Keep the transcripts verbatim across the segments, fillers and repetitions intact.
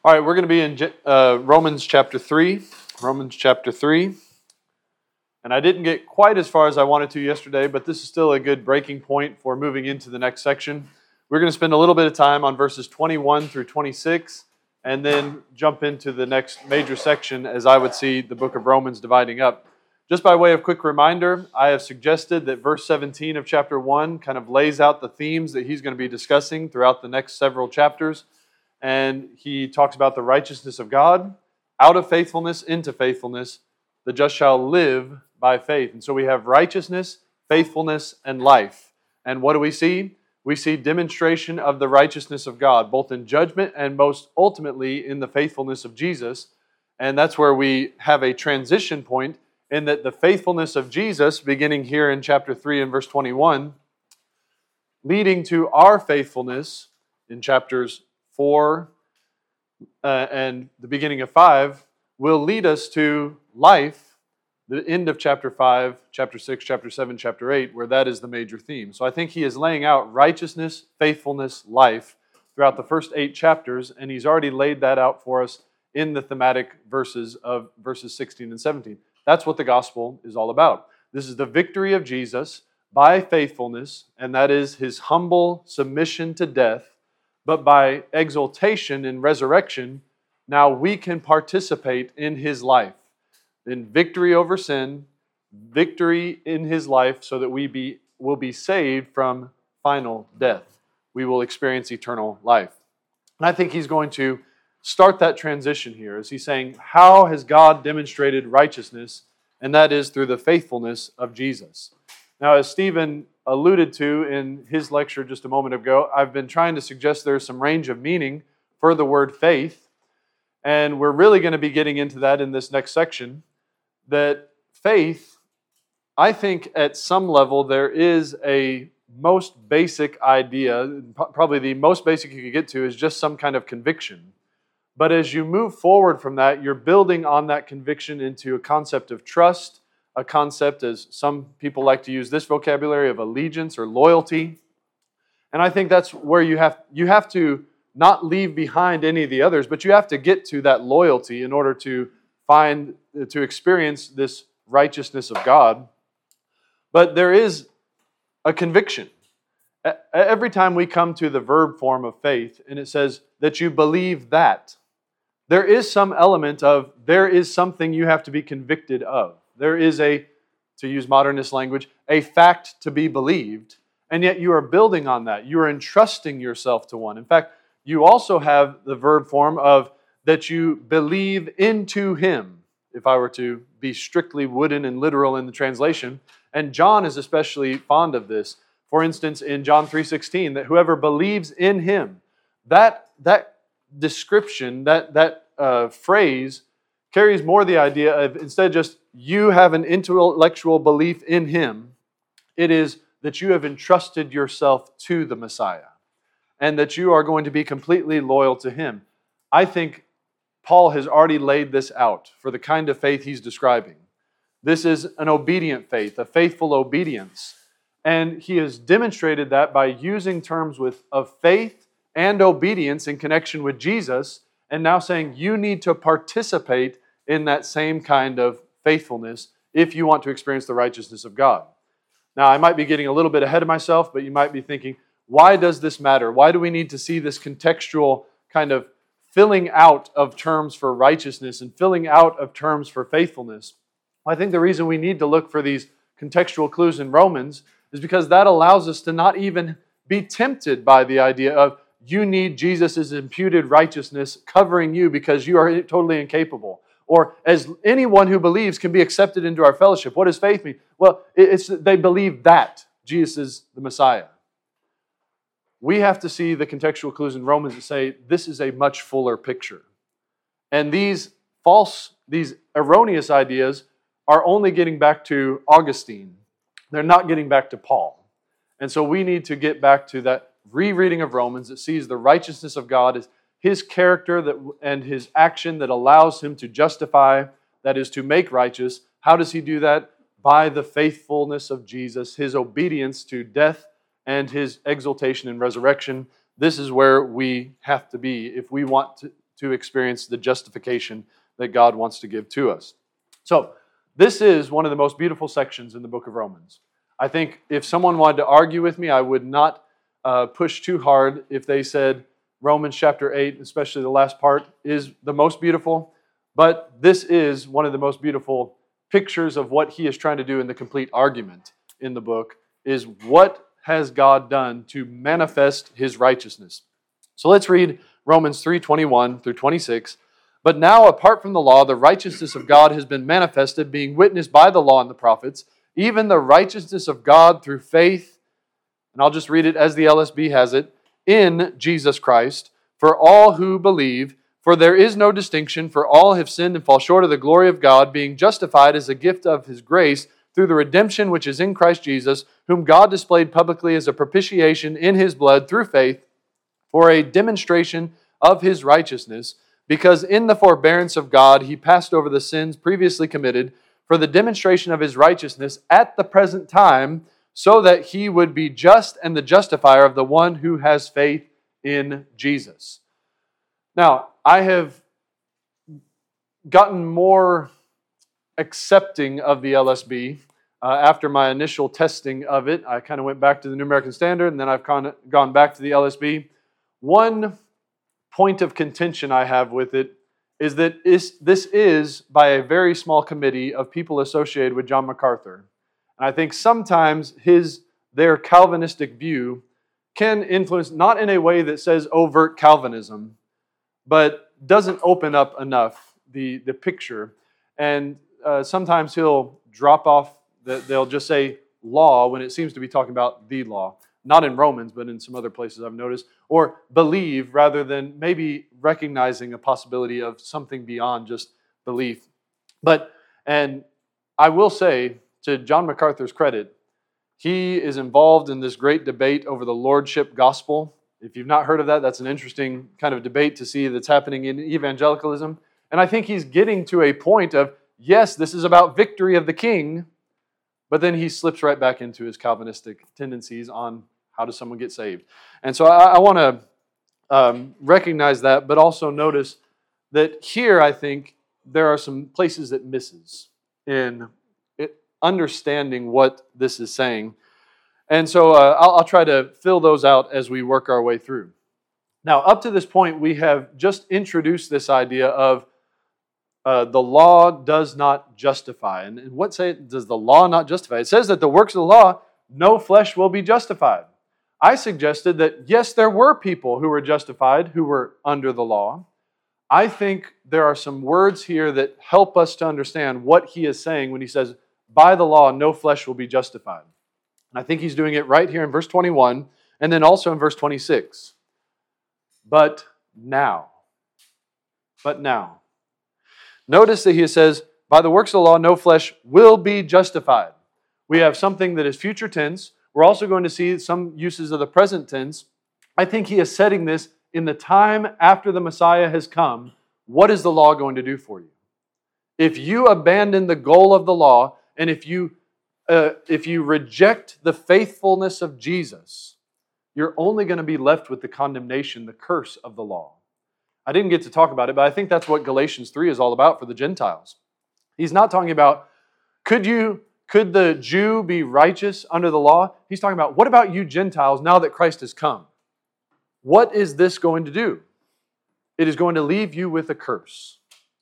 All right, we're going to be in uh, Romans chapter three. Romans chapter three. And I didn't get quite as far as I wanted to yesterday, but this is still a good breaking point for moving into the next section. We're going to spend a little bit of time on verses twenty-one through twenty-six, and then jump into the next major section as I would see the book of Romans dividing up. Just by way of quick reminder, I have suggested that verse seventeen of chapter one kind of lays out the themes that he's going to be discussing throughout the next several chapters. And he talks about the righteousness of God, out of faithfulness into faithfulness, the just shall live by faith. And so we have righteousness, faithfulness, and life. And what do we see? We see demonstration of the righteousness of God, both in judgment and most ultimately in the faithfulness of Jesus. And that's where we have a transition point in that the faithfulness of Jesus, beginning here in chapter three and verse twenty-one, leading to our faithfulness in chapters four uh, and the beginning of five, will lead us to life, the end of chapter five, chapter six, chapter seven, chapter eight, where that is the major theme. So I think he is laying out righteousness, faithfulness, life throughout the first eight chapters, and he's already laid that out for us in the thematic verses of verses sixteen and seventeen. That's what the gospel is all about. This is the victory of Jesus by faithfulness, and that is his humble submission to death, but by exaltation and resurrection, now we can participate in his life, in victory over sin, victory in his life, so that we be will be saved from final death. We will experience eternal life. And I think he's going to start that transition here as he's saying, how has God demonstrated righteousness? And that is through the faithfulness of Jesus. Now, as Stephen alluded to in his lecture just a moment ago, I've been trying to suggest there's some range of meaning for the word faith. And we're really going to be getting into that in this next section. That faith, I think at some level there is a most basic idea, probably the most basic you could get to is just some kind of conviction. But as you move forward from that, you're building on that conviction into a concept of trust, a concept, as some people like to use this vocabulary, of allegiance or loyalty. And I think that's where you have you have to not leave behind any of the others, but you have to get to that loyalty in order to find, to experience this righteousness of God. But there is a conviction. Every time we come to the verb form of faith, and it says that you believe that, there is some element of, there is something you have to be convicted of. There is a, to use modernist language, a fact to be believed, and yet you are building on that. You are entrusting yourself to one. In fact, you also have the verb form of that you believe into Him, if I were to be strictly wooden and literal in the translation. And John is especially fond of this. For instance, in John three sixteen, that whoever believes in Him, that, that description, that, that uh, phrase carries more the idea of, instead of just you have an intellectual belief in Him, it is that you have entrusted yourself to the Messiah and that you are going to be completely loyal to Him. I think Paul has already laid this out for the kind of faith he's describing. This is an obedient faith, a faithful obedience. And he has demonstrated that by using terms with, of faith and obedience in connection with Jesus, and now saying you need to participate in that same kind of faithfulness if you want to experience the righteousness of God. Now, I might be getting a little bit ahead of myself, but you might be thinking, why does this matter? Why do we need to see this contextual kind of filling out of terms for righteousness and filling out of terms for faithfulness? Well, I think the reason we need to look for these contextual clues in Romans is because that allows us to not even be tempted by the idea of you need Jesus' imputed righteousness covering you because you are totally incapable. Or as anyone who believes can be accepted into our fellowship. What does faith mean? Well, it's they believe that Jesus is the Messiah. We have to see the contextual clues in Romans that say this is a much fuller picture. And these false, these erroneous ideas are only getting back to Augustine. They're not getting back to Paul. And so we need to get back to that rereading of Romans that sees the righteousness of God as His character that, and His action that allows Him to justify, that is to make righteous. How does He do that? By the faithfulness of Jesus, His obedience to death and His exaltation and resurrection. This is where we have to be if we want to, to experience the justification that God wants to give to us. So, this is one of the most beautiful sections in the book of Romans. I think if someone wanted to argue with me, I would not uh, push too hard if they said Romans chapter eight, especially the last part, is the most beautiful. But this is one of the most beautiful pictures of what he is trying to do in the complete argument in the book, is what has God done to manifest his righteousness. So let's read Romans three twenty-one through twenty-six. But now, apart from the law, the righteousness of God has been manifested, being witnessed by the law and the prophets, even the righteousness of God through faith, and I'll just read it as the L S B has it, in Jesus Christ, for all who believe, for there is no distinction, for all have sinned and fall short of the glory of God, being justified as a gift of his grace through the redemption which is in Christ Jesus, whom God displayed publicly as a propitiation in his blood through faith, for a demonstration of his righteousness, because in the forbearance of God he passed over the sins previously committed, for the demonstration of his righteousness at the present time, so that he would be just and the justifier of the one who has faith in Jesus. Now, I have gotten more accepting of the L S B uh, after my initial testing of it. I kind of went back to the New American Standard, and then I've gone, gone back to the L S B. One point of contention I have with it is that this is by a very small committee of people associated with John MacArthur. And I think sometimes his their Calvinistic view can influence, not in a way that says overt Calvinism, but doesn't open up enough the, the picture. And uh, sometimes he'll drop off, the, they'll just say law when it seems to be talking about the law. Not in Romans, but in some other places I've noticed. Or believe rather than maybe recognizing a possibility of something beyond just belief. But, and I will say, to John MacArthur's credit, he is involved in this great debate over the lordship gospel. If you've not heard of that, that's an interesting kind of debate to see that's happening in evangelicalism. And I think he's getting to a point of, yes, this is about victory of the king, but then he slips right back into his Calvinistic tendencies on how does someone get saved. And so I, I want to um, recognize that, but also notice that here, I think, there are some places it misses in it, understanding what this is saying. And so uh, I'll, I'll try to fill those out as we work our way through. Now, up to this point, we have just introduced this idea of uh, the law does not justify. And, and what say does the law not justify? It says that the works of the law, no flesh will be justified. I suggested that, yes, there were people who were justified who were under the law. I think there are some words here that help us to understand what he is saying when he says, by the law, no flesh will be justified. And I think he's doing it right here in verse twenty-one, and then also in verse twenty-six. But now. But now. Notice that he says, by the works of the law, no flesh will be justified. We have something that is future tense. We're also going to see some uses of the present tense. I think he is setting this in the time after the Messiah has come. What is the law going to do for you? If you abandon the goal of the law, and if you uh, if you reject the faithfulness of Jesus, you're only going to be left with the condemnation, the curse of the law. I didn't get to talk about it, but I think that's what Galatians three is all about for the Gentiles. He's not talking about, could you Could the Jew be righteous under the law? He's talking about, what about you Gentiles now that Christ has come? What is this going to do? It is going to leave you with a curse.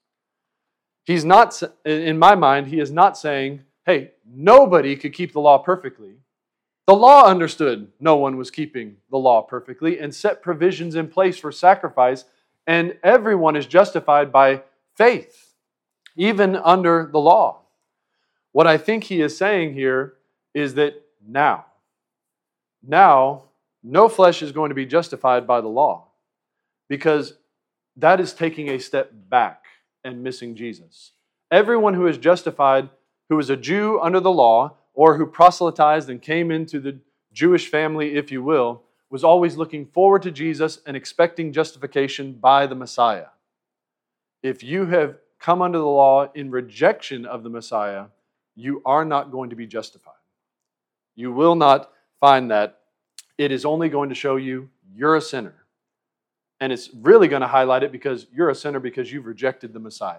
He's not, in my mind, he is not saying, hey, nobody could keep the law perfectly. The law understood no one was keeping the law perfectly and set provisions in place for sacrifice, and everyone is justified by faith, even under the law. What I think he is saying here is that now, now, no flesh is going to be justified by the law, because that is taking a step back and missing Jesus. Everyone who is justified, who is a Jew under the law, or who proselytized and came into the Jewish family, if you will, was always looking forward to Jesus and expecting justification by the Messiah. If you have come under the law in rejection of the Messiah, you are not going to be justified. You will not find that. It is only going to show you you're a sinner. And it's really going to highlight it because you're a sinner because you've rejected the Messiah.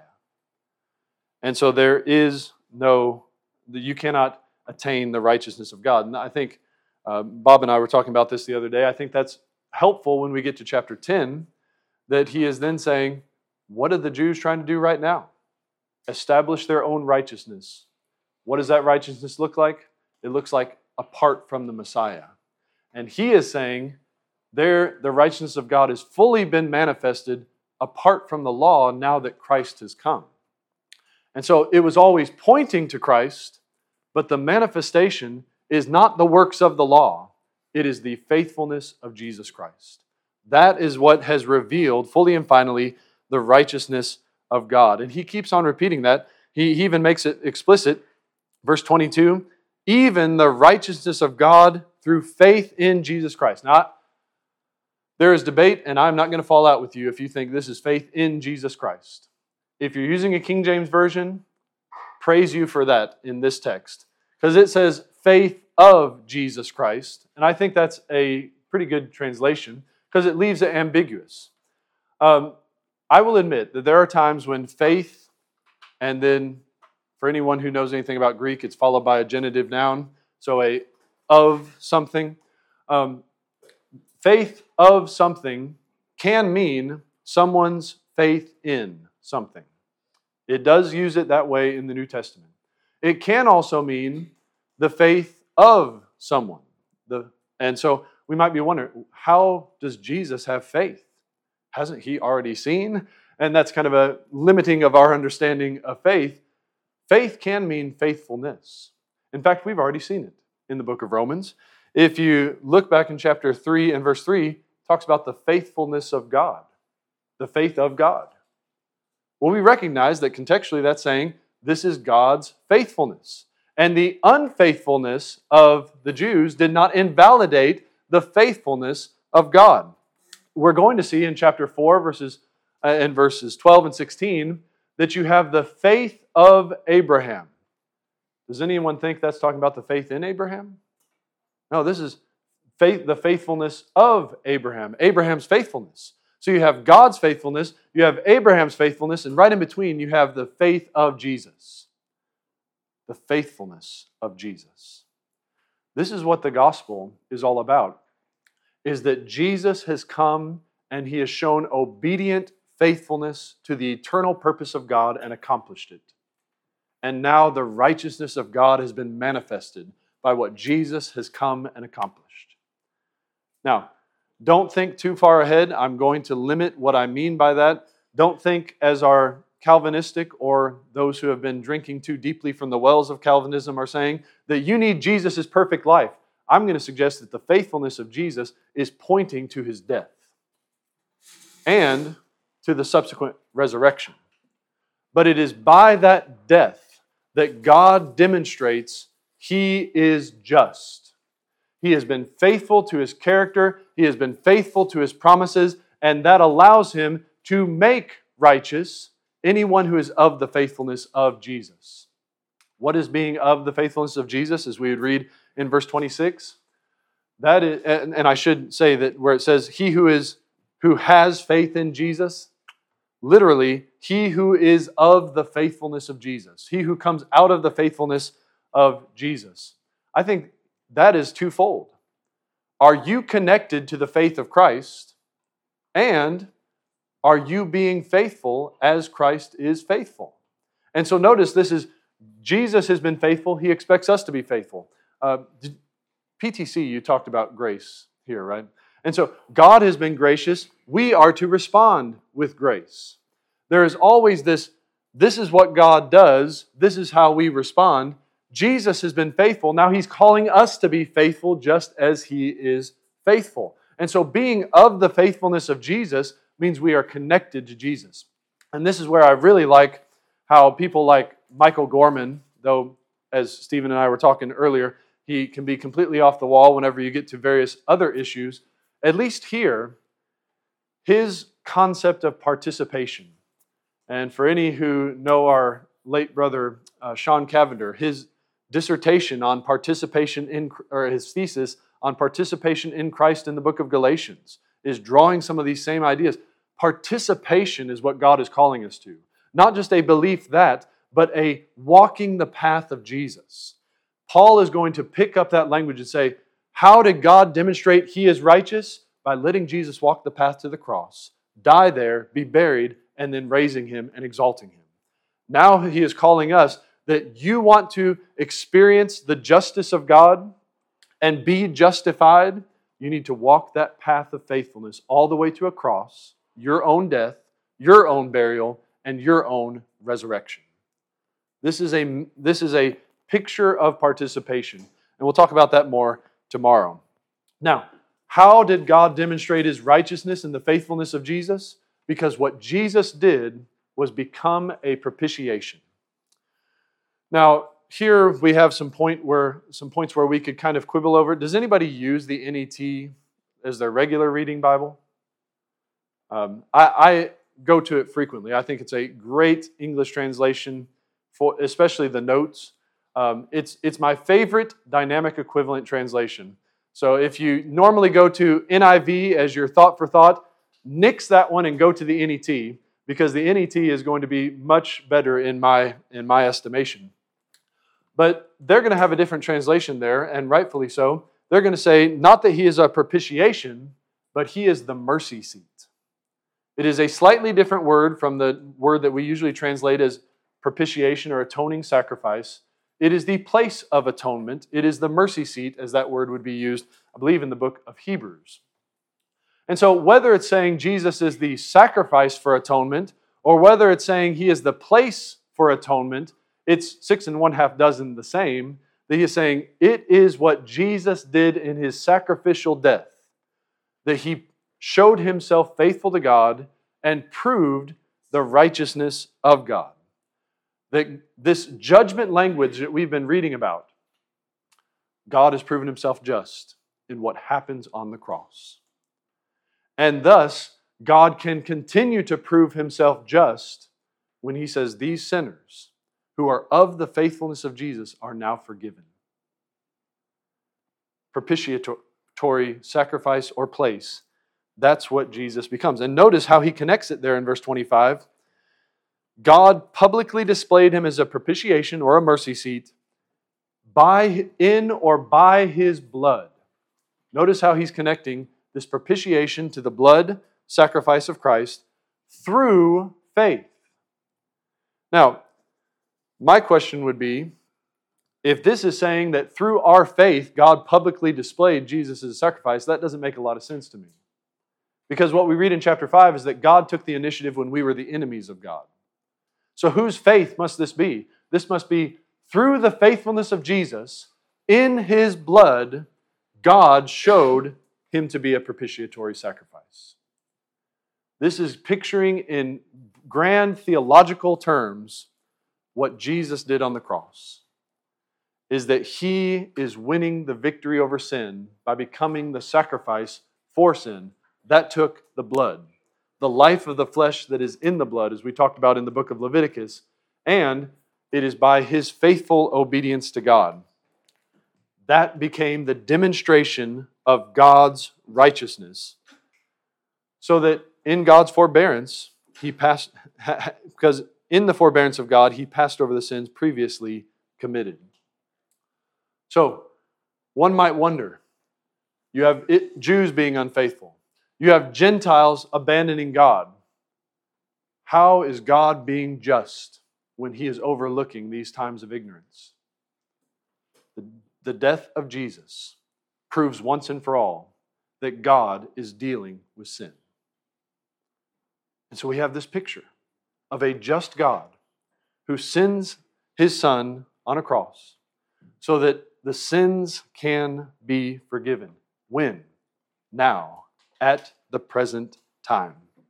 And so there is no, you cannot attain the righteousness of God. And I think uh, Bob and I were talking about this the other day. I think that's helpful when we get to chapter ten, that he is then saying, what are the Jews trying to do right now? Establish their own righteousness. What does that righteousness look like? It looks like apart from the Messiah. And he is saying, there, the righteousness of God has fully been manifested apart from the law now that Christ has come. And so it was always pointing to Christ, but the manifestation is not the works of the law. It is the faithfulness of Jesus Christ. That is what has revealed fully and finally the righteousness of God. And he keeps on repeating that. He, he even makes it explicit. Verse twenty-two, even the righteousness of God through faith in Jesus Christ. Now, there is debate, and I'm not going to fall out with you if you think this is faith in Jesus Christ. If you're using a King James Version, praise you for that in this text. Because it says faith of Jesus Christ. And I think that's a pretty good translation because it leaves it ambiguous. Um, I will admit that there are times when faith, and then for anyone who knows anything about Greek, it's followed by a genitive noun, so a of something. Um, faith of something can mean someone's faith in something. It does use it that way in the New Testament. It can also mean the faith of someone. The, and so we might be wondering, how does Jesus have faith? Hasn't he already seen? And that's kind of a limiting of our understanding of faith. Faith can mean faithfulness. In fact, we've already seen it in the book of Romans. If you look back in chapter three and verse three, it talks about the faithfulness of God, the faith of God. Well, we recognize that contextually that's saying this is God's faithfulness. And the unfaithfulness of the Jews did not invalidate the faithfulness of God. We're going to see in chapter four, verses uh, and verses twelve and sixteen, that you have the faith of Abraham. Does anyone think that's talking about the faith in Abraham? No, this is faith, the faithfulness of Abraham, Abraham's faithfulness. So you have God's faithfulness, you have Abraham's faithfulness, and right in between you have the faith of Jesus. The faithfulness of Jesus. This is what the gospel is all about, is that Jesus has come and he has shown obedient faithfulness to the eternal purpose of God and accomplished it. And now the righteousness of God has been manifested by what Jesus has come and accomplished. Now, don't think too far ahead. I'm going to limit what I mean by that. Don't think as our Calvinistic or those who have been drinking too deeply from the wells of Calvinism are saying that you need Jesus' perfect life. I'm going to suggest that the faithfulness of Jesus is pointing to his death and to the subsequent resurrection. But it is by that death that God demonstrates he is just. He has been faithful to his character. He has been faithful to his promises, and that allows him to make righteous anyone who is of the faithfulness of Jesus. What is being of the faithfulness of Jesus, as we would read in verse twenty-six? That is, and I should say that where it says, he who is who has faith in Jesus, literally, he who is of the faithfulness of Jesus. He who comes out of the faithfulness of Jesus. I think that is twofold. Are you connected to the faith of Christ? And are you being faithful as Christ is faithful? And so notice this is, Jesus has been faithful. He expects us to be faithful. Uh, P T C, you talked about grace here, right? And so God has been gracious. We are to respond with grace. There is always this, this is what God does. This is how we respond. Jesus has been faithful. Now he's calling us to be faithful just as he is faithful. And so being of the faithfulness of Jesus means we are connected to Jesus. And this is where I really like how people like Michael Gorman, though as Stephen and I were talking earlier, he can be completely off the wall whenever you get to various other issues. At least here, his concept of participation. And for any who know our late brother, uh, Sean Cavender, his dissertation on participation in, or his thesis on participation in Christ in the book of Galatians is drawing some of these same ideas. Participation is what God is calling us to. Not just a belief that, but a walking the path of Jesus. Paul is going to pick up that language and say, how did God demonstrate He is righteous? By letting Jesus walk the path to the cross, die there, be buried, and then raising Him and exalting Him. Now He is calling us that you want to experience the justice of God and be justified, you need to walk that path of faithfulness all the way to a cross, your own death, your own burial, and your own resurrection. This is a, this is a picture of participation, and we'll talk about that more tomorrow. Now, how did God demonstrate His righteousness and the faithfulness of Jesus? Because what Jesus did was become a propitiation. Now, here we have some point where some points where we could kind of quibble over. Does anybody use the N E T as their regular reading Bible? Um, I, I go to it frequently. I think it's a great English translation, for especially the notes. Um, it's it's my favorite dynamic equivalent translation. So if you normally go to N I V as your thought for thought, nix that one and go to the N E T, because the N E T is going to be much better in my in my estimation. But they're going to have a different translation there, and rightfully so. They're going to say, not that He is a propitiation, but He is the mercy seat. It is a slightly different word from the word that we usually translate as propitiation or atoning sacrifice. It is the place of atonement. It is the mercy seat, as that word would be used, I believe, in the book of Hebrews. And so whether it's saying Jesus is the sacrifice for atonement, or whether it's saying He is the place for atonement, it's six and one half dozen the same, that He is saying it is what Jesus did in His sacrificial death, that He showed Himself faithful to God and proved the righteousness of God. That this judgment language that we've been reading about, God has proven Himself just in what happens on the cross. And thus, God can continue to prove Himself just when He says these sinners who are of the faithfulness of Jesus are now forgiven. Propitiatory sacrifice or place, that's what Jesus becomes. And notice how He connects it there in verse twenty-five. God publicly displayed Him as a propitiation or a mercy seat by in or by His blood. Notice how He's connecting this propitiation to the blood sacrifice of Christ through faith. Now, my question would be, if this is saying that through our faith, God publicly displayed Jesus as a sacrifice, that doesn't make a lot of sense to me. Because what we read in chapter five is that God took the initiative when we were the enemies of God. So whose faith must this be? This must be through the faithfulness of Jesus, in His blood, God showed Him to be a propitiatory sacrifice. This is picturing in grand theological terms what Jesus did on the cross, is that He is winning the victory over sin by becoming the sacrifice for sin. That took the blood, the life of the flesh that is in the blood, as we talked about in the book of Leviticus, and it is by His faithful obedience to God. That became the demonstration of God's righteousness, so that in God's forbearance, He passed, because in the forbearance of God, He passed over the sins previously committed. So, one might wonder, you have it, Jews being unfaithful. You have Gentiles abandoning God. How is God being just when He is overlooking these times of ignorance? The, the death of Jesus proves once and for all that God is dealing with sin. And so we have this picture of a just God who sends His Son on a cross so that the sins can be forgiven. When? Now. At the present time.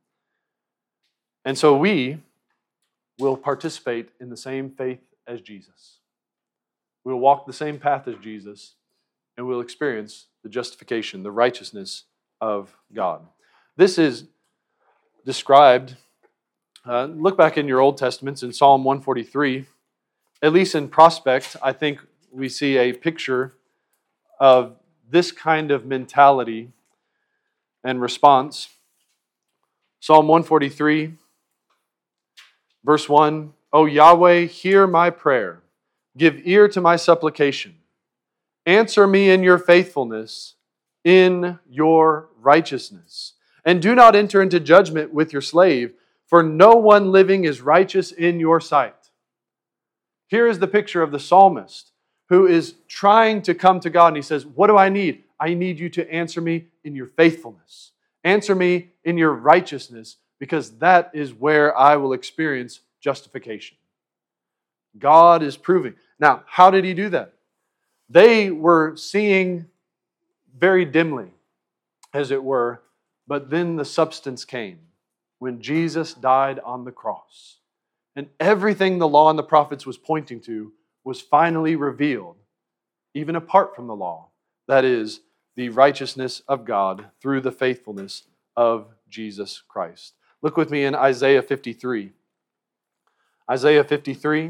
And so we will participate in the same faith as Jesus. We'll walk the same path as Jesus, and we'll experience the justification, the righteousness of God. This is described, uh, look back in your Old Testaments in Psalm one forty-three, at least in prospect, I think we see a picture of this kind of mentality. and response. Psalm one forty-three, verse one, O Yahweh, hear my prayer. Give ear to my supplication. Answer me in your faithfulness, in your righteousness. And do not enter into judgment with your slave, for no one living is righteous in your sight. Here is the picture of the psalmist who is trying to come to God, and he says, what do I need? I need you to answer me in your faithfulness. Answer me in your righteousness, because that is where I will experience justification. God is proving. Now, how did he do that? They were seeing very dimly, as it were, but then the substance came when Jesus died on the cross. And everything the law and the prophets was pointing to was finally revealed, even apart from the law. That is, the righteousness of God through the faithfulness of Jesus Christ. Look with me in Isaiah fifty-three. Isaiah fifty-three,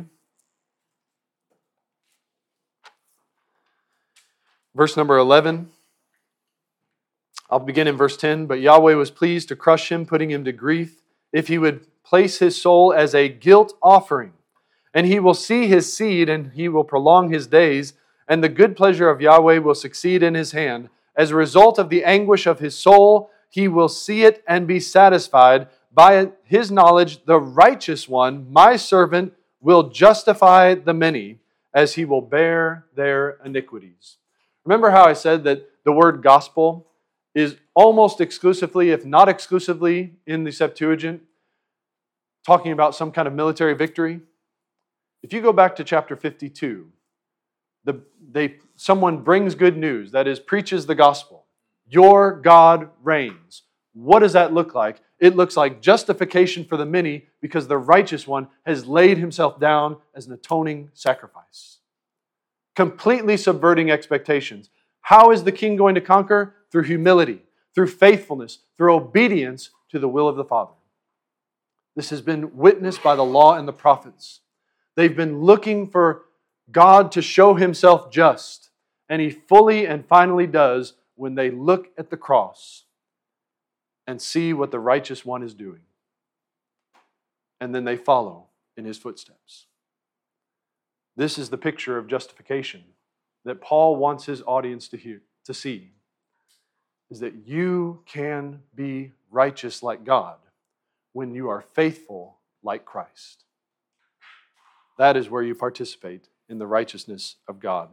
verse number eleven. I'll begin in verse ten. But Yahweh was pleased to crush him, putting him to grief, if he would place his soul as a guilt offering. And he will see his seed, and he will prolong his days, and the good pleasure of Yahweh will succeed in his hand. As a result of the anguish of his soul, he will see it and be satisfied. By his knowledge, the righteous one, my servant, will justify the many, as he will bear their iniquities. Remember how I said that the word gospel is almost exclusively, if not exclusively, in the Septuagint, talking about some kind of military victory? If you go back to chapter fifty-two, the, they, someone brings good news, that is, preaches the gospel. Your God reigns. What does that look like? It looks like justification for the many, because the righteous one has laid himself down as an atoning sacrifice. Completely subverting expectations. How is the king going to conquer? Through humility, through faithfulness, through obedience to the will of the Father. This has been witnessed by the law and the prophets. They've been looking for God to show himself just, and he fully and finally does when they look at the cross and see what the righteous one is doing. And then they follow in his footsteps. This is the picture of justification that Paul wants his audience to hear, to see, is that you can be righteous like God when you are faithful like Christ. That is where you participate in the righteousness of God.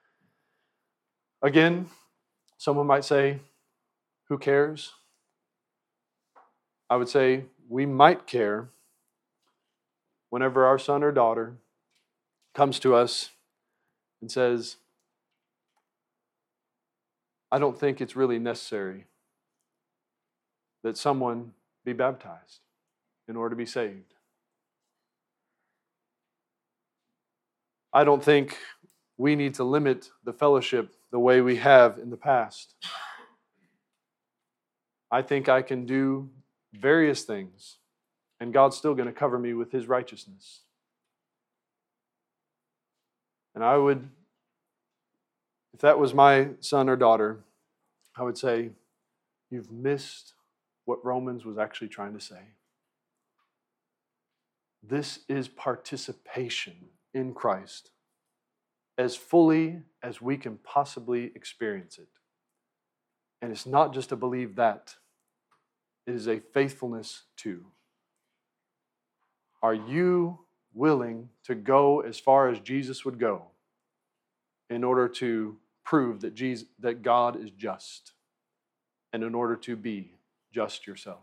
Again, someone might say, who cares? I would say we might care whenever our son or daughter comes to us and says, I don't think it's really necessary that someone be baptized in order to be saved. I don't think we need to limit the fellowship the way we have in the past. I think I can do various things, and God's still going to cover me with his righteousness. And I would, if that was my son or daughter, I would say, you've missed what Romans was actually trying to say. This is participation in Christ as fully as we can possibly experience it. And it's not just to believe that, it is a faithfulness too. Are you willing to go as far as Jesus would go in order to prove that Jesus, that God is just, and in order to be just yourself?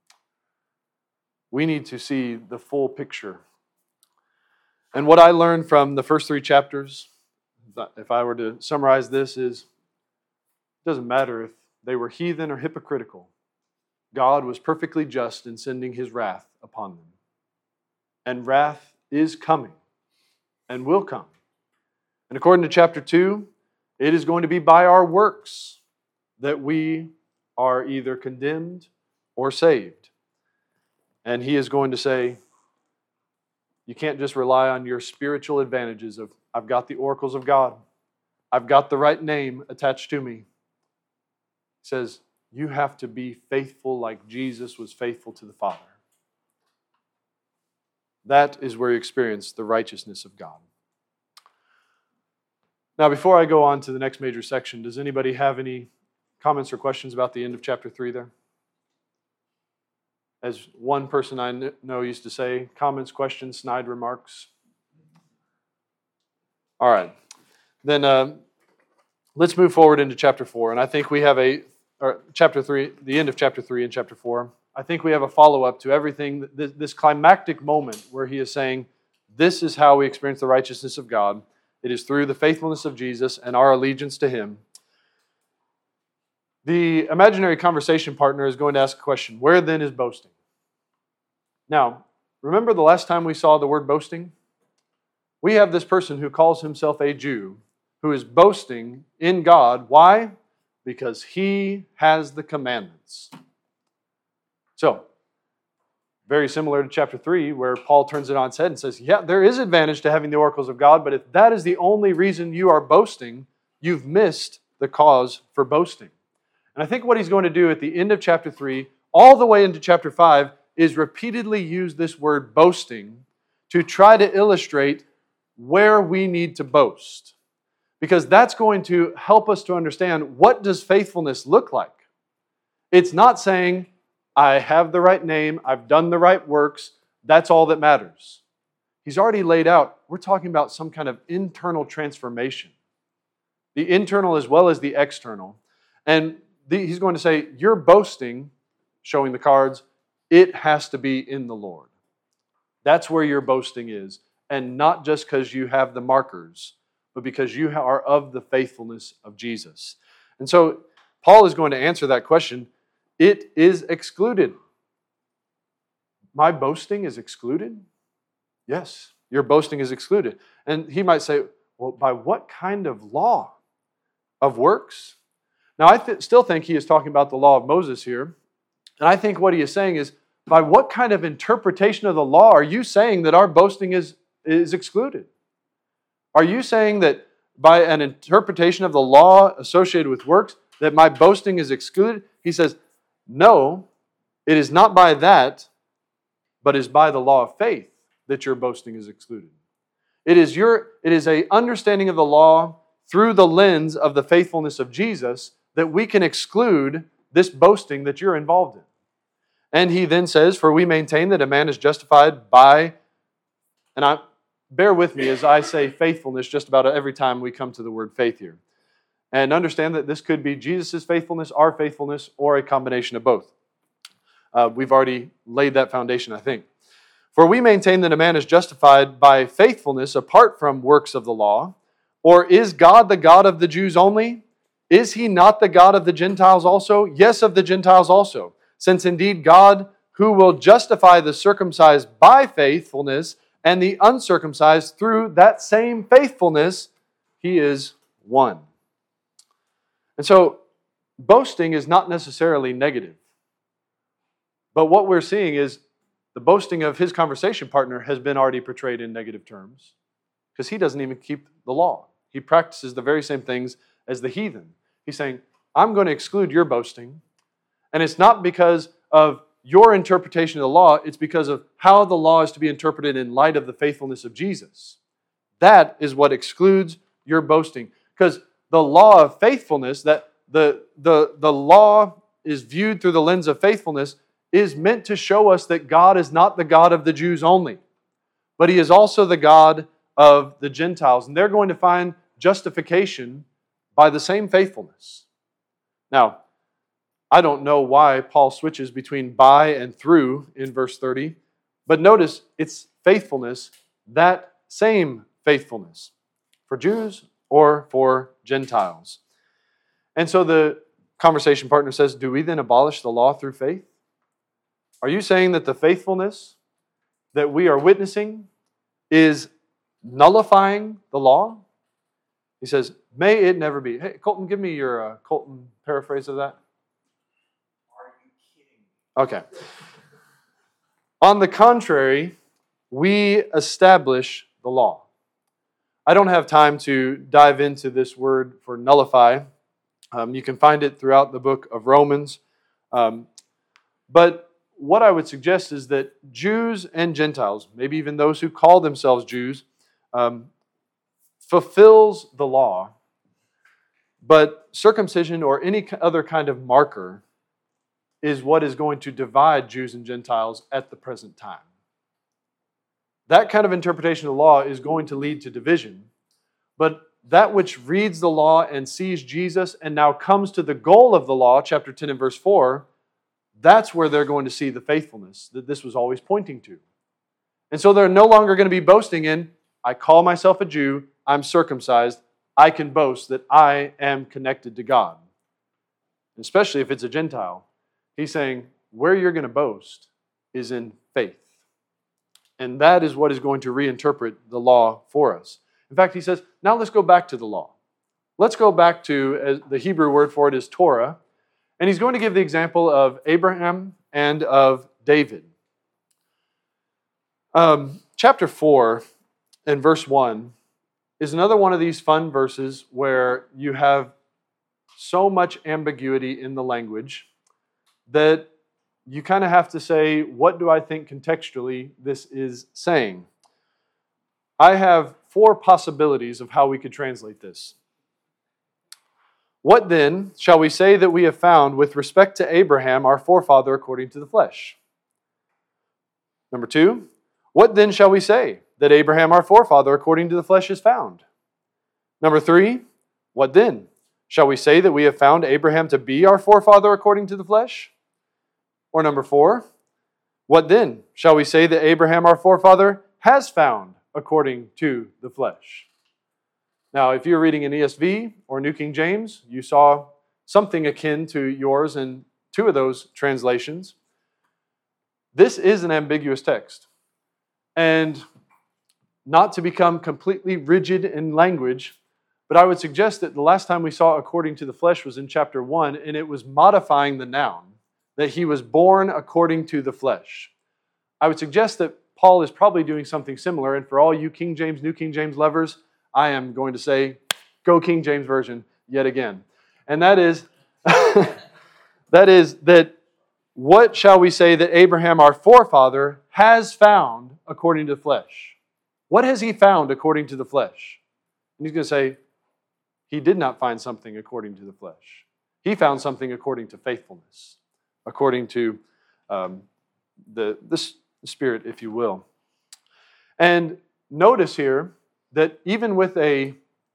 We need to see the full picture. And what I learned from the first three chapters, if I were to summarize this, is it doesn't matter if they were heathen or hypocritical. God was perfectly just in sending his wrath upon them. And wrath is coming and will come. And according to chapter two, it is going to be by our works that we are either condemned or saved. And he is going to say, you can't just rely on your spiritual advantages of, I've got the oracles of God. I've got the right name attached to me. He says, You have to be faithful like Jesus was faithful to the Father. That is where you experience the righteousness of God. Now, before I go on to the next major section, does anybody have any comments or questions about the end of chapter three there? As one person I know used to say, comments, questions, snide remarks. All right. Then uh, let's move forward into chapter four. And I think we have a, or chapter three, the end of chapter three and chapter four. I think we have a follow-up to everything, this, this climactic moment where he is saying, this is how we experience the righteousness of God. It is through the faithfulness of Jesus and our allegiance to Him. The imaginary conversation partner is going to ask a question, where then is boasting? Now, remember the last time we saw the word boasting? We have this person who calls himself a Jew who is boasting in God. Why? Because he has the commandments. So, very similar to chapter three, where Paul turns it on its head and says, yeah, there is advantage to having the oracles of God, but if that is the only reason you are boasting, you've missed the cause for boasting. And I think what he's going to do at the end of chapter three, all the way into chapter five, is repeatedly use this word boasting to try to illustrate where we need to boast. Because that's going to help us to understand, what does faithfulness look like? It's not saying, I have the right name, I've done the right works, that's all that matters. He's already laid out, we're talking about some kind of internal transformation. The internal as well as the external. And the, he's going to say, you're boasting, showing the cards, it has to be in the Lord. That's where your boasting is. And not just because you have the markers, but because you are of the faithfulness of Jesus. And so Paul is going to answer that question. It is excluded. My boasting is excluded? Yes, your boasting is excluded. And he might say, well, by what kind of law? Of works? Now, I th- still think he is talking about the law of Moses here. And I think what he is saying is, by what kind of interpretation of the law are you saying that our boasting is, is excluded? Are you saying that by an interpretation of the law associated with works, that my boasting is excluded? He says, no, it is not by that, but is by the law of faith that your boasting is excluded. It is your, it is a understanding of the law through the lens of the faithfulness of Jesus that we can exclude this boasting that you're involved in. And he then says, for we maintain that a man is justified by, and I bear with me as I say faithfulness just about every time we come to the word faith here. And understand that this could be Jesus' faithfulness, our faithfulness, or a combination of both. Uh, we've already laid that foundation, I think. For we maintain that a man is justified by faithfulness apart from works of the law. Or is God the God of the Jews only? Is He not the God of the Gentiles also? Yes, of the Gentiles also. Since indeed God, who will justify the circumcised by faithfulness, and the uncircumcised through that same faithfulness, He is one. And so, boasting is not necessarily negative. But what we're seeing is the boasting of his conversation partner has been already portrayed in negative terms, because he doesn't even keep the law. He practices the very same things as the heathen. He's saying, I'm going to exclude your boasting. And it's not because of your interpretation of the law, it's because of how the law is to be interpreted in light of the faithfulness of Jesus. That is what excludes your boasting. Because the law of faithfulness, that the, the, the law is viewed through the lens of faithfulness, is meant to show us that God is not the God of the Jews only, but He is also the God of the Gentiles. And they're going to find justification by the same faithfulness. Now, I don't know why Paul switches between by and through in verse thirty, but notice it's faithfulness, that same faithfulness, for Jews or for Gentiles. And so the conversation partner says, do we then abolish the law through faith? Are you saying that the faithfulness that we are witnessing is nullifying the law? He says, may it never be. Hey, Colton, give me your uh, Colton paraphrase of that. Are you kidding me? Okay. On the contrary, we establish the law. I don't have time to dive into this word for nullify, Um, you can find it throughout the book of Romans. Um, but what I would suggest is that Jews and Gentiles, maybe even those who call themselves Jews, um, fulfills the law, but circumcision or any other kind of marker is what is going to divide Jews and Gentiles at the present time. That kind of interpretation of the law is going to lead to division, but that which reads the law and sees Jesus and now comes to the goal of the law, chapter ten and verse four, that's where they're going to see the faithfulness that this was always pointing to. And so they're no longer going to be boasting in, I call myself a Jew, I'm circumcised, I can boast that I am connected to God. Especially if it's a Gentile. He's saying, where you're going to boast is in faith. And that is what is going to reinterpret the law for us. In fact, he says, now let's go back to the law. Let's go back to, as the Hebrew word for it is Torah. And he's going to give the example of Abraham and of David. Um, chapter four and verse one is another one of these fun verses where you have so much ambiguity in the language that you kind of have to say, what do I think contextually this is saying? I have four possibilities of how we could translate this. What then shall we say that we have found with respect to Abraham, our forefather, according to the flesh? Number two, what then shall we say that Abraham, our forefather, according to the flesh, is found? Number three, what then? Shall we say that we have found Abraham to be our forefather according to the flesh? Or number four, what then? Shall we say that Abraham, our forefather, has found according to the flesh? Now, if you're reading an E S V or New King James, you saw something akin to yours in two of those translations. This is an ambiguous text. And not to become completely rigid in language, but I would suggest that the last time we saw according to the flesh was in chapter one, and it was modifying the noun, that he was born according to the flesh. I would suggest that Paul is probably doing something similar, and for all you King James, New King James lovers, I am going to say, go King James Version yet again. And that is, that is that what shall we say that Abraham, our forefather, has found according to the flesh? What has he found according to the flesh? And he's going to say, he did not find something according to the flesh. He found something according to faithfulness, according to um, the, the Spirit, if you will. And notice here that even with a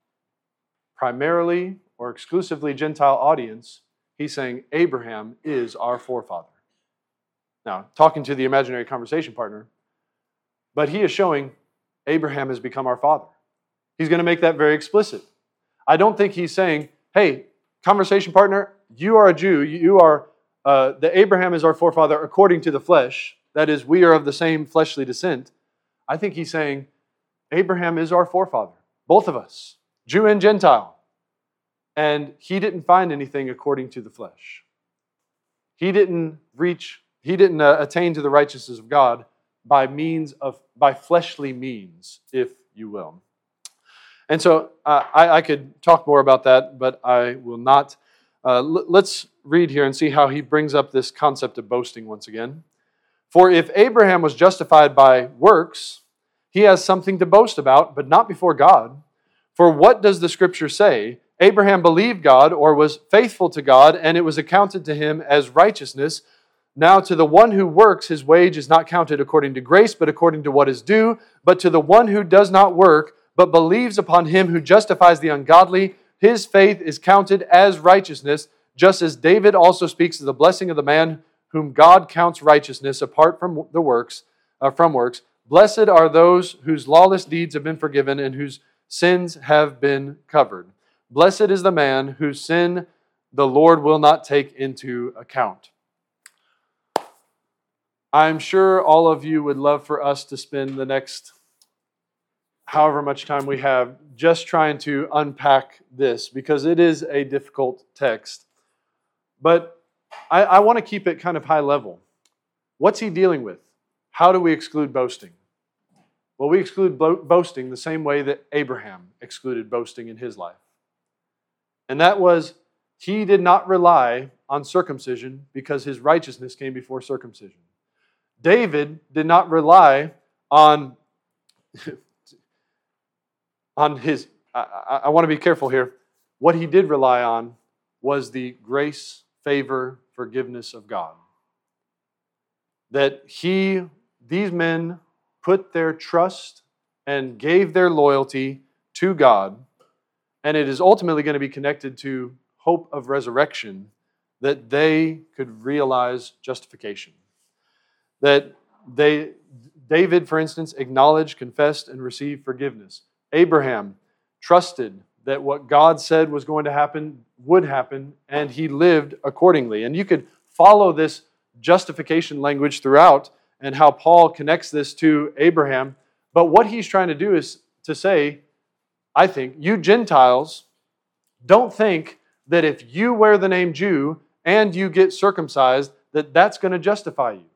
primarily or exclusively Gentile audience, he's saying Abraham is our forefather. Now, talking to the imaginary conversation partner, but he is showing Abraham has become our father. He's going to make that very explicit. I don't think he's saying, hey, conversation partner, you are a Jew, you are, uh, the Abraham is our forefather according to the flesh. That is, we are of the same fleshly descent. I think he's saying, Abraham is our forefather, both of us, Jew and Gentile. And he didn't find anything according to the flesh. He didn't reach, he didn't uh, attain to the righteousness of God by means of, by fleshly means, if you will. And so uh, I, I could talk more about that, but I will not. Uh, l- let's read here and see how he brings up this concept of boasting once again. For if Abraham was justified by works, he has something to boast about, but not before God. For what does the Scripture say? Abraham believed God, or was faithful to God, and it was accounted to him as righteousness. Now to the one who works, his wage is not counted according to grace, but according to what is due. But to the one who does not work, but believes upon him who justifies the ungodly, his faith is counted as righteousness, just as David also speaks of the blessing of the man whom God counts righteousness apart from the works, uh, from works. Blessed are those whose lawless deeds have been forgiven and whose sins have been covered. Blessed is the man whose sin the Lord will not take into account. I'm sure all of you would love for us to spend the next however much time we have just trying to unpack this, because it is a difficult text. But I, I want to keep it kind of high level. What's he dealing with? How do we exclude boasting? Well, we exclude bo- boasting the same way that Abraham excluded boasting in his life. And that was, he did not rely on circumcision because his righteousness came before circumcision. David did not rely on, on his, I, I, I want to be careful here. What he did rely on was the grace, favor, forgiveness of God. That he, these men put their trust and gave their loyalty to God, and it is ultimately going to be connected to hope of resurrection, that they could realize justification. That they, David, for instance, acknowledged, confessed, and received forgiveness. Abraham trusted that what God said was going to happen would happen, and he lived accordingly. And you could follow this justification language throughout and how Paul connects this to Abraham. But what he's trying to do is to say, I think, you Gentiles, don't think that if you wear the name Jew and you get circumcised, that that's going to justify you.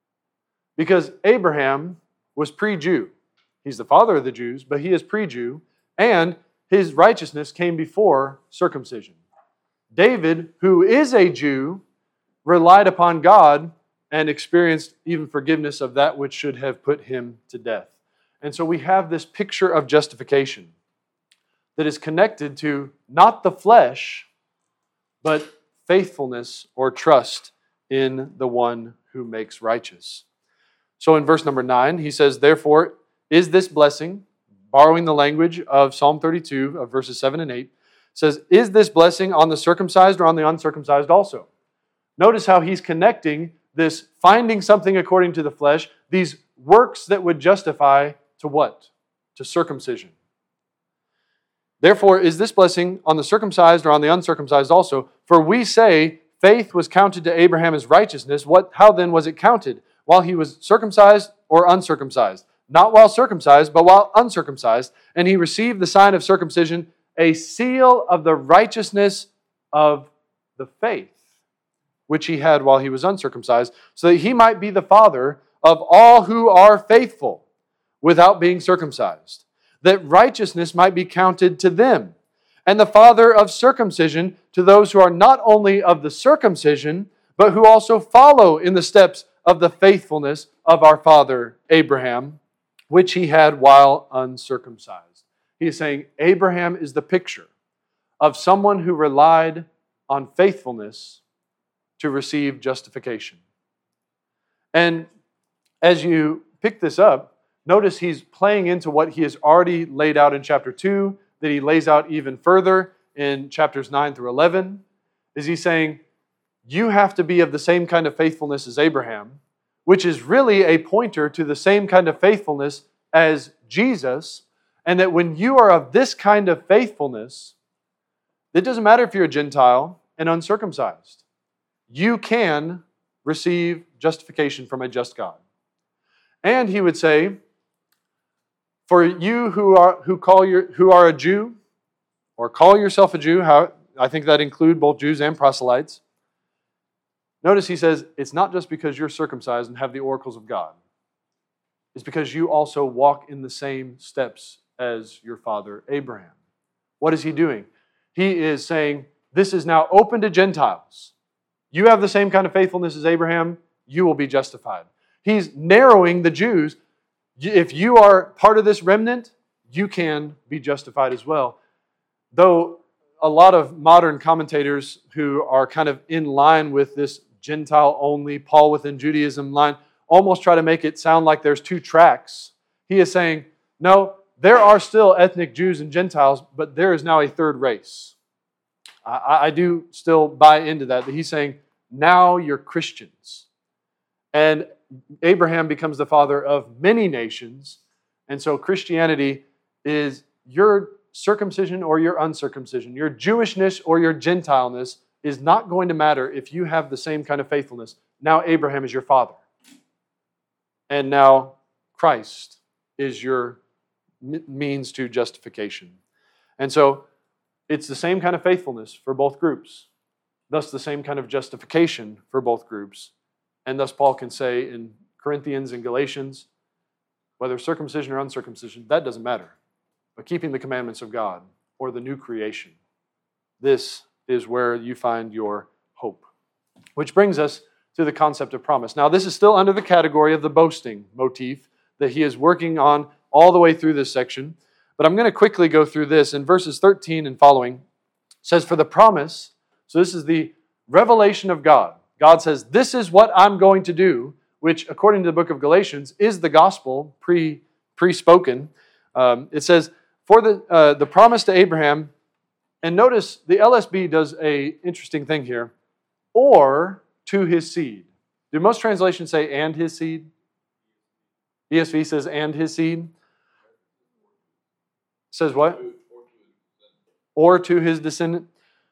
Because Abraham was pre-Jew. He's the father of the Jews, but he is pre-Jew, and his righteousness came before circumcision. David, who is a Jew, relied upon God and experienced even forgiveness of that which should have put him to death. And so we have this picture of justification that is connected to not the flesh, but faithfulness or trust in the one who makes righteous. So in verse number nine, he says, therefore, is this blessing, borrowing the language of Psalm thirty-two, of verses seven and eight, says, is this blessing on the circumcised or on the uncircumcised also? Notice how he's connecting this finding something according to the flesh, these works that would justify to what? To circumcision. Therefore, is this blessing on the circumcised or on the uncircumcised also? For we say, faith was counted to Abraham as righteousness. What? How then was it counted? While he was circumcised or uncircumcised? Not while circumcised, but while uncircumcised. And he received the sign of circumcision, a seal of the righteousness of the faith, which he had while he was uncircumcised, so that he might be the father of all who are faithful without being circumcised, that righteousness might be counted to them, and the father of circumcision to those who are not only of the circumcision, but who also follow in the steps of the faithfulness of our father Abraham, which he had while uncircumcised. He is saying Abraham is the picture of someone who relied on faithfulness to receive justification. And as you pick this up, notice he's playing into what he has already laid out in chapter two, that he lays out even further in chapters nine through eleven. Is he saying, you have to be of the same kind of faithfulness as Abraham, which is really a pointer to the same kind of faithfulness as Jesus, and that when you are of this kind of faithfulness, it doesn't matter if you're a Gentile and uncircumcised. You can receive justification from a just God. And he would say, for you who are who call your who are a Jew, or call yourself a Jew, how I think that include both Jews and proselytes. Notice he says, it's not just because you're circumcised and have the oracles of God. It's because you also walk in the same steps as your father Abraham. What is he doing? He is saying, this is now open to Gentiles. You have the same kind of faithfulness as Abraham, you will be justified. He's narrowing the Jews. If you are part of this remnant, you can be justified as well. Though a lot of modern commentators who are kind of in line with this Gentile-only, Paul within Judaism line, almost try to make it sound like there's two tracks. He is saying, no, there are still ethnic Jews and Gentiles, but there is now a third race. I, I do still buy into that, that he's saying, now you're Christians. And Abraham becomes the father of many nations, and so Christianity is your circumcision or your uncircumcision, your Jewishness or your Gentileness is not going to matter if you have the same kind of faithfulness. Now Abraham is your father. And now Christ is your means to justification. And so it's the same kind of faithfulness for both groups. Thus the same kind of justification for both groups. And thus Paul can say in Corinthians and Galatians, whether circumcision or uncircumcision, that doesn't matter. But keeping the commandments of God or the new creation, this is where you find your hope. Which brings us to the concept of promise. Now, this is still under the category of the boasting motif that he is working on all the way through this section. But I'm going to quickly go through this. In verses thirteen and following, it says, for the promise, so this is the revelation of God. God says, this is what I'm going to do, which according to the book of Galatians is the gospel pre, pre-spoken. Um, it says, for the, uh, the promise to Abraham, and notice the L S B does a interesting thing here, or to his seed. Do most translations say and his seed? E S V says and his seed. Says what? Or to his descendant.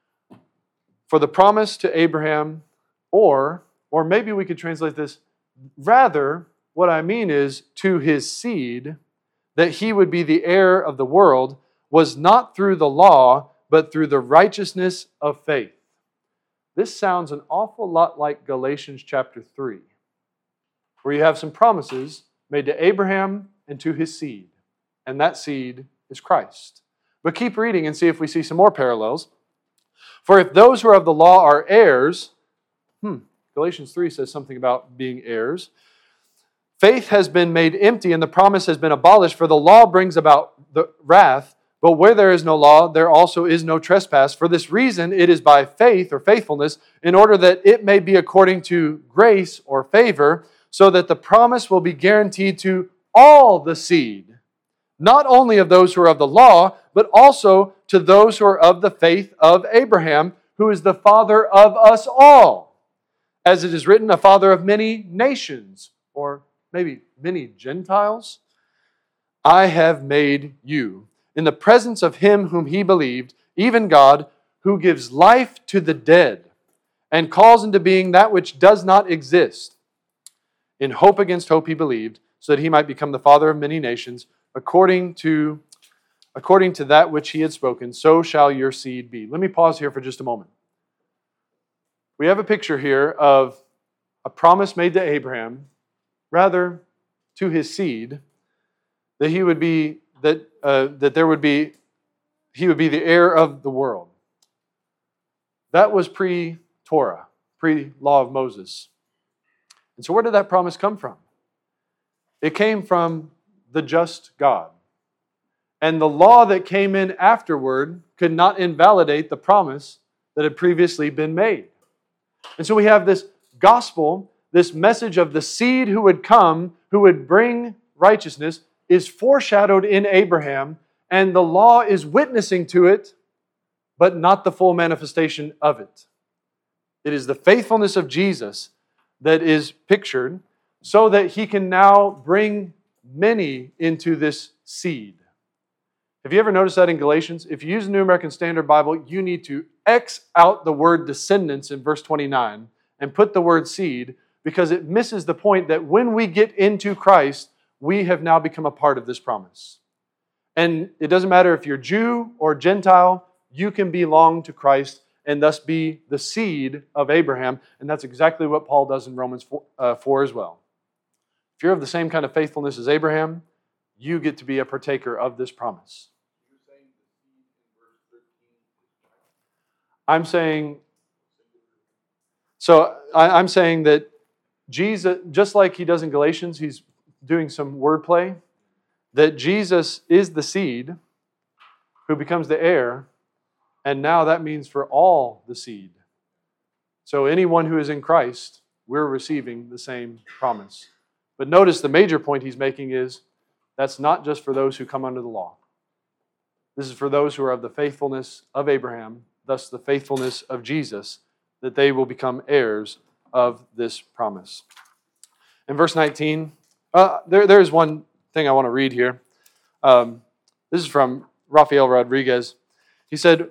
For the promise to Abraham, or, or maybe we could translate this, rather, what I mean is to his seed, that he would be the heir of the world, was not through the law, but through the righteousness of faith. This sounds an awful lot like Galatians chapter three, where you have some promises made to Abraham and to his seed, and that seed is Christ. But keep reading and see if we see some more parallels. For if those who are of the law are heirs, hmm, Galatians three says something about being heirs, faith has been made empty and the promise has been abolished, for the law brings about the wrath. But where there is no law, there also is no trespass. For this reason, it is by faith or faithfulness, in order that it may be according to grace or favor, so that the promise will be guaranteed to all the seed, not only of those who are of the law, but also to those who are of the faith of Abraham, who is the father of us all. As it is written, a father of many nations, or maybe many Gentiles. I have made you, in the presence of him whom he believed, even God, who gives life to the dead, and calls into being that which does not exist. In hope against hope he believed, so that he might become the father of many nations, according to, according to that which he had spoken, so shall your seed be. Let me pause here for just a moment. We have a picture here of a promise made to Abraham, rather to his seed, that he would be that uh, that there would be he would be the heir of the world. That was pre-Torah, pre-law of Moses. And so where did that promise come from? It came from the just God. And the law that came in afterward could not invalidate the promise that had previously been made. And so we have this gospel, this message of the seed who would come, who would bring righteousness, is foreshadowed in Abraham, and the law is witnessing to it, but not the full manifestation of it. It is the faithfulness of Jesus that is pictured so that he can now bring many into this seed. Have you ever noticed that in Galatians? If you use the New American Standard Bible, you need to X out the word descendants in verse twenty-nine and put the word seed, because it misses the point that when we get into Christ, we have now become a part of this promise. And it doesn't matter if you're Jew or Gentile, you can belong to Christ and thus be the seed of Abraham. And that's exactly what Paul does in Romans four, uh, four as well. If you're of the same kind of faithfulness as Abraham, you get to be a partaker of this promise. I'm saying, so I, I'm saying that Jesus, just like he does in Galatians, he's doing some wordplay, that Jesus is the seed who becomes the heir, and now that means for all the seed. So anyone who is in Christ, we're receiving the same promise. But notice the major point he's making is that's not just for those who come under the law. This is for those who are of the faithfulness of Abraham, thus the faithfulness of Jesus, that they will become heirs of this promise. In verse nineteen, uh, there, there is one thing I want to read here. Um, this is from Rafael Rodriguez. He said,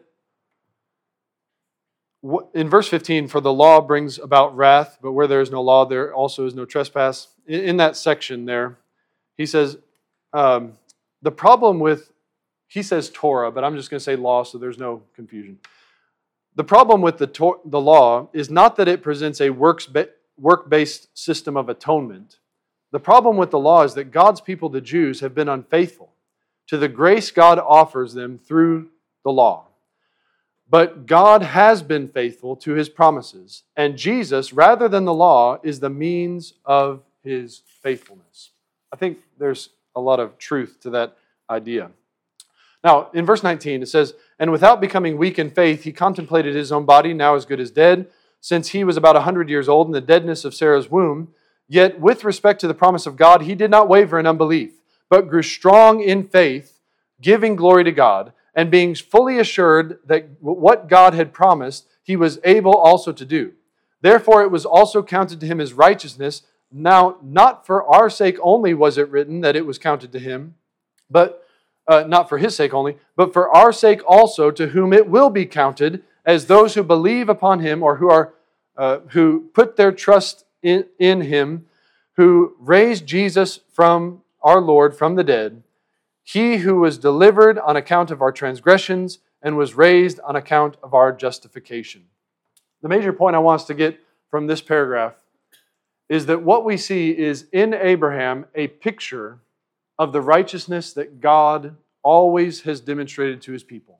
in verse fifteen, for the law brings about wrath, but where there is no law, there also is no trespass. In, in that section there, he says, um, the problem with, he says Torah, but I'm just going to say law so there's no confusion. The problem with the, to- the law is not that it presents a works ba- work-based system of atonement. The problem with the law is that God's people, the Jews, have been unfaithful to the grace God offers them through the law. But God has been faithful to his promises, and Jesus, rather than the law, is the means of his faithfulness. I think there's a lot of truth to that idea. Now, in verse nineteen, it says, "And without becoming weak in faith, he contemplated his own body, now as good as dead, since he was about a hundred years old in the deadness of Sarah's womb. Yet with respect to the promise of God, he did not waver in unbelief, but grew strong in faith, giving glory to God, and being fully assured that what God had promised, he was able also to do. Therefore it was also counted to him as righteousness. Now, not for our sake only was it written that it was counted to him, but uh, not for his sake only, but for our sake also, to whom it will be counted as those who believe upon him, or who are uh, who put their trust in, in him, who raised Jesus from our Lord from the dead, he who was delivered on account of our transgressions and was raised on account of our justification." The major point I want us to get from this paragraph is that what we see is in Abraham a picture of the righteousness that God always has demonstrated to his people.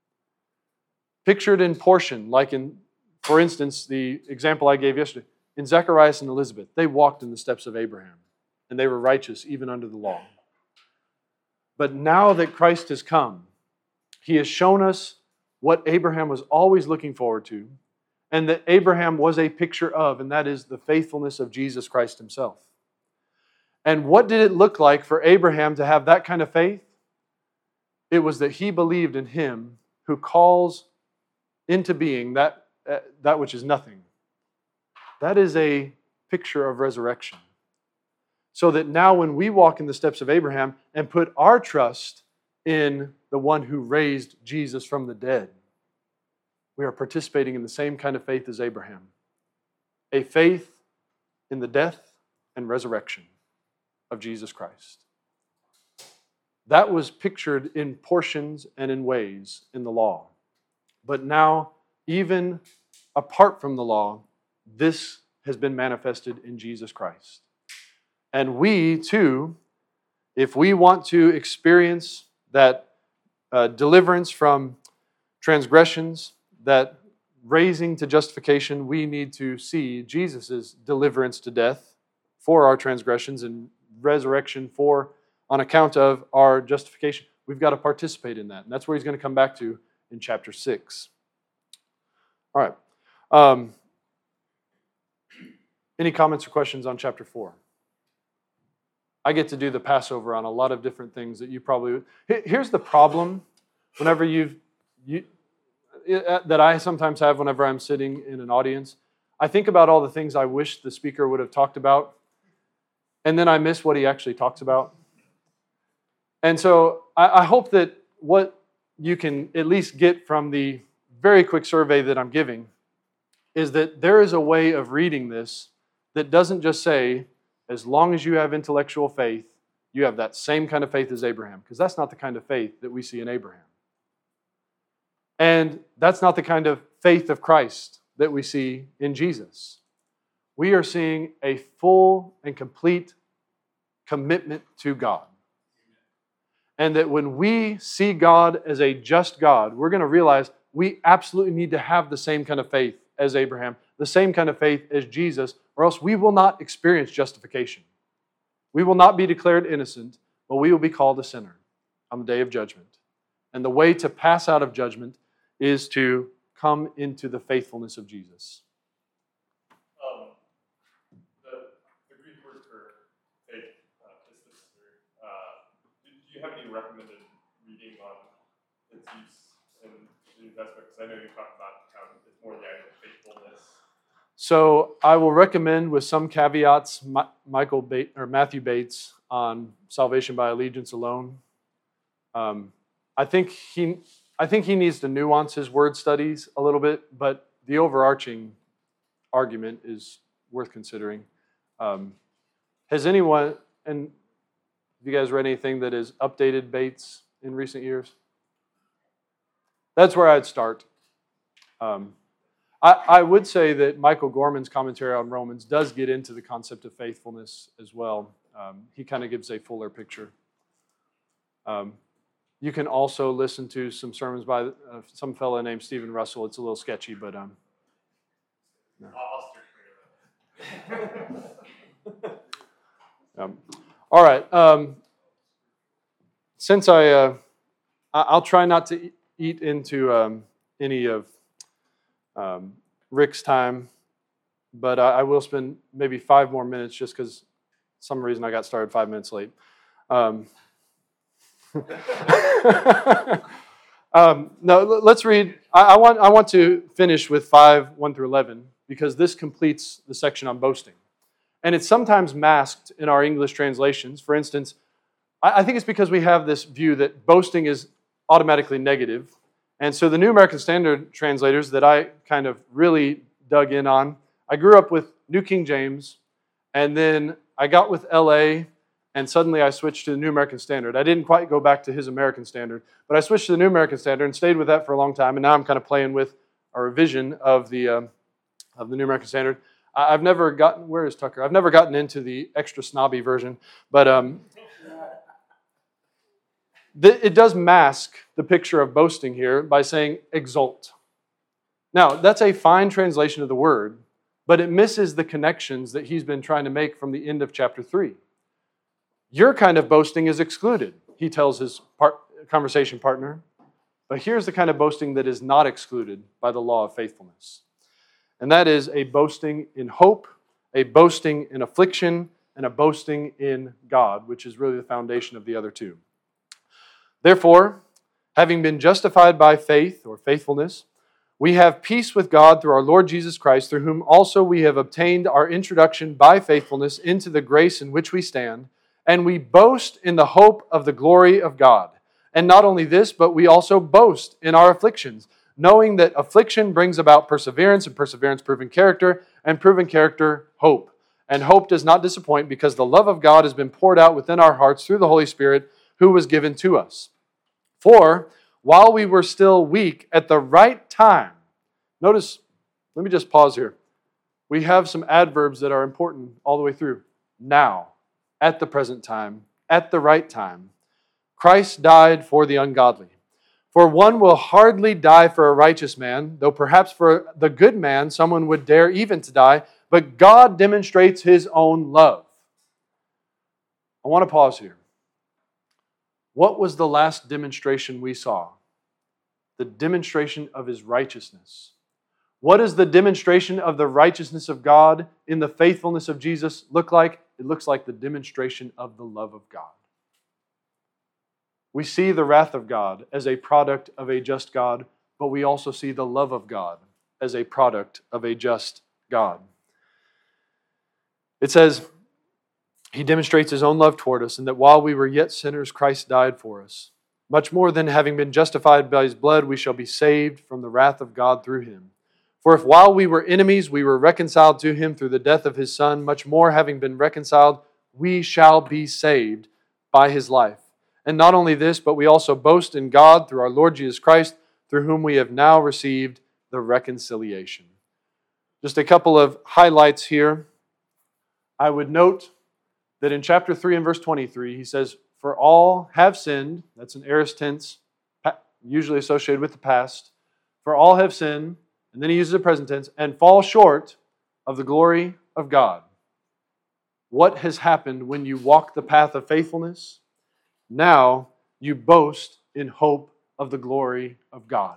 Pictured in portion, like in, for instance, the example I gave yesterday, in Zacharias and Elizabeth, they walked in the steps of Abraham, and they were righteous even under the law. But now that Christ has come, he has shown us what Abraham was always looking forward to, and that Abraham was a picture of, and that is the faithfulness of Jesus Christ himself. And what did it look like for Abraham to have that kind of faith? It was that he believed in him who calls into being that, uh, that which is nothing. That is a picture of resurrection. So that now when we walk in the steps of Abraham and put our trust in the one who raised Jesus from the dead, we are participating in the same kind of faith as Abraham. A faith in the death and resurrection of Jesus Christ. That was pictured in portions and in ways in the law. But now, even apart from the law, this has been manifested in Jesus Christ. And we, too, if we want to experience that uh, deliverance from transgressions, that raising to justification, we need to see Jesus' deliverance to death for our transgressions and resurrection for, on account of our justification. We've got to participate in that. And that's where he's going to come back to in chapter six. All right. Um, any comments or questions on chapter four? I get to do the Passover on a lot of different things that you probably... Here's the problem whenever you've... You, that I sometimes have whenever I'm sitting in an audience. I think about all the things I wish the speaker would have talked about, and then I miss what he actually talks about. And so I, I hope that what you can at least get from the very quick survey that I'm giving is that there is a way of reading this that doesn't just say, as long as you have intellectual faith, you have that same kind of faith as Abraham, because that's not the kind of faith that we see in Abraham. And that's not the kind of faith of Christ that we see in Jesus. We are seeing a full and complete commitment to God. And that when we see God as a just God, we're going to realize we absolutely need to have the same kind of faith as Abraham, the same kind of faith as Jesus, or else we will not experience justification. We will not be declared innocent, but we will be called a sinner on the day of judgment. And the way to pass out of judgment is to come into the faithfulness of Jesus. Um, the, the Greek word for faith, uh, pistis, uh, do, do you have any recommended reading on its use in the New Testament? Because I know you talked about how it's more the idea of faithfulness. So I will recommend, with some caveats, Ma- Michael Bates, or Matthew Bates on salvation by allegiance alone. Um, I think he. I think he needs to nuance his word studies a little bit, but the overarching argument is worth considering. Um, has anyone, and have you guys read anything that has updated Bates in recent years? That's where I'd start. Um, I, I would say that Michael Gorman's commentary on Romans does get into the concept of faithfulness as well. Um, he kind of gives a fuller picture. Um, you can also listen to some sermons by uh, some fellow named Stephen Russell. It's a little sketchy, but um, no. I'll steer clear of that. um, all right. Um, since I, uh, I'll try not to eat into um, any of um, Rick's time, but I, I will spend maybe five more minutes just because some reason I got started five minutes late. Um, um, no, let's read. I, I want I want to finish with five one through eleven because this completes the section on boasting, and it's sometimes masked in our English translations. For instance, I, I think it's because we have this view that boasting is automatically negative, and so the New American Standard translators that I kind of really dug in on. I grew up with New King James, and then I got with L A. And suddenly I switched to the New American Standard. I didn't quite go back to his American Standard, but I switched to the New American Standard and stayed with that for a long time. And now I'm kind of playing with a revision of the um, of the New American Standard. I've never gotten, where is Tucker? I've never gotten into the extra snobby version, but um, th- it does mask the picture of boasting here by saying exult. Now, that's a fine translation of the word, but it misses the connections that he's been trying to make from the end of chapter three. Your kind of boasting is excluded, he tells his part, conversation partner. But here's the kind of boasting that is not excluded by the law of faithfulness. And that is a boasting in hope, a boasting in affliction, and a boasting in God, which is really the foundation of the other two. Therefore, having been justified by faith or faithfulness, we have peace with God through our Lord Jesus Christ, through whom also we have obtained our introduction by faithfulness into the grace in which we stand, and we boast in the hope of the glory of God. And not only this, but we also boast in our afflictions, knowing that affliction brings about perseverance, and perseverance proven character, and proven character hope. And hope does not disappoint, because the love of God has been poured out within our hearts through the Holy Spirit who was given to us. For while we were still weak, at the right time, notice, let me just pause here. We have some adverbs that are important all the way through. Now, at the present time, at the right time, Christ died for the ungodly. For one will hardly die for a righteous man, though perhaps for the good man someone would dare even to die, but God demonstrates His own love. I want to pause here. What was the last demonstration we saw? The demonstration of His righteousness. What does the demonstration of the righteousness of God in the faithfulness of Jesus look like? It looks like the demonstration of the love of God. We see the wrath of God as a product of a just God, but we also see the love of God as a product of a just God. It says, He demonstrates His own love toward us, and that while we were yet sinners, Christ died for us. Much more than having been justified by His blood, we shall be saved from the wrath of God through Him. For if while we were enemies, we were reconciled to Him through the death of His Son, much more having been reconciled, we shall be saved by His life. And not only this, but we also boast in God through our Lord Jesus Christ, through whom we have now received the reconciliation. Just a couple of highlights here. I would note that in chapter three and verse twenty-three, he says, for all have sinned, that's an aorist tense, usually associated with the past. For all have sinned, and then he uses the present tense, and fall short of the glory of God. What has happened when you walk the path of faithfulness? Now you boast in hope of the glory of God.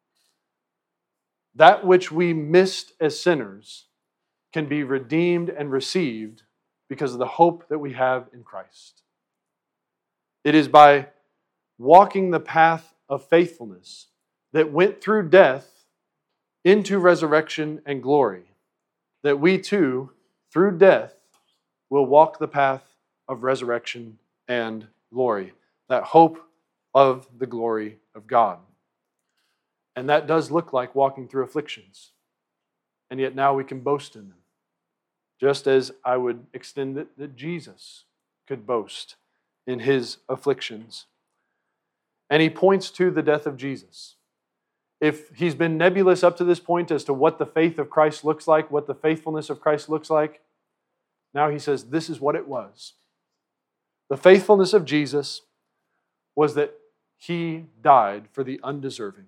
That which we missed as sinners can be redeemed and received because of the hope that we have in Christ. It is by walking the path of faithfulness that went through death into resurrection and glory, that we too, through death, will walk the path of resurrection and glory, that hope of the glory of God. And that does look like walking through afflictions. And yet now we can boast in them. Just as I would extend it that Jesus could boast in His afflictions. And he points to the death of Jesus. If he's been nebulous up to this point as to what the faith of Christ looks like, what the faithfulness of Christ looks like, now he says this is what it was. The faithfulness of Jesus was that He died for the undeserving.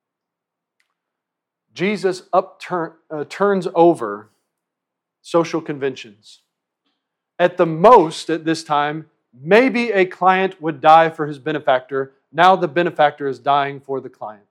Jesus upturn, uh, turns over social conventions. At the most, at this time, maybe a client would die for his benefactor. Now the benefactor is dying for the client.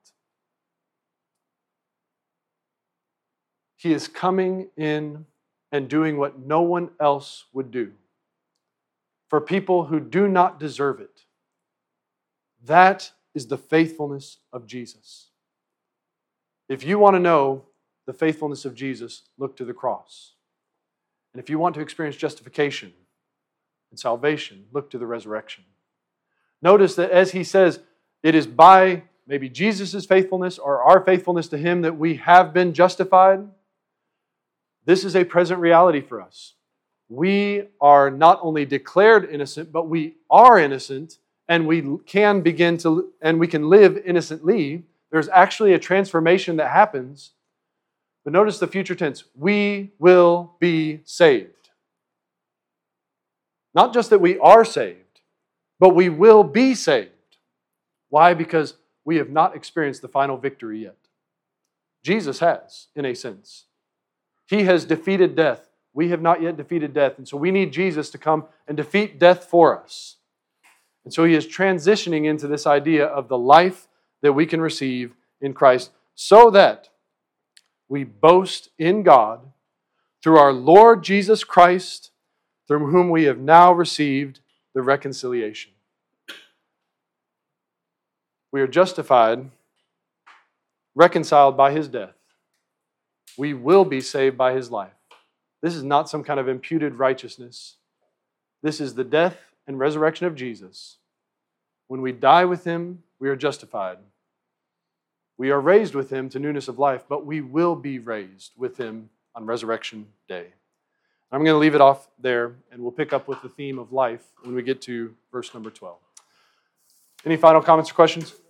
He is coming in and doing what no one else would do for people who do not deserve it. That is the faithfulness of Jesus. If you want to know the faithfulness of Jesus, look to the cross. And if you want to experience justification and salvation, look to the resurrection. Notice that as he says, it is by maybe Jesus' faithfulness or our faithfulness to him that we have been justified. This is a present reality for us. We are not only declared innocent, but we are innocent, and we can begin to, and we can live innocently. There's actually a transformation that happens. But notice the future tense. We will be saved. Not just that we are saved, but we will be saved. Why? Because we have not experienced the final victory yet. Jesus has, in a sense. He has defeated death. We have not yet defeated death. And so we need Jesus to come and defeat death for us. And so he is transitioning into this idea of the life that we can receive in Christ so that we boast in God through our Lord Jesus Christ, through whom we have now received the reconciliation. We are justified, reconciled by his death. We will be saved by his life. This is not some kind of imputed righteousness. This is the death and resurrection of Jesus. When we die with him, we are justified. We are raised with him to newness of life, but we will be raised with him on resurrection day. I'm going to leave it off there, and we'll pick up with the theme of life when we get to verse number twelve. Any final comments or questions?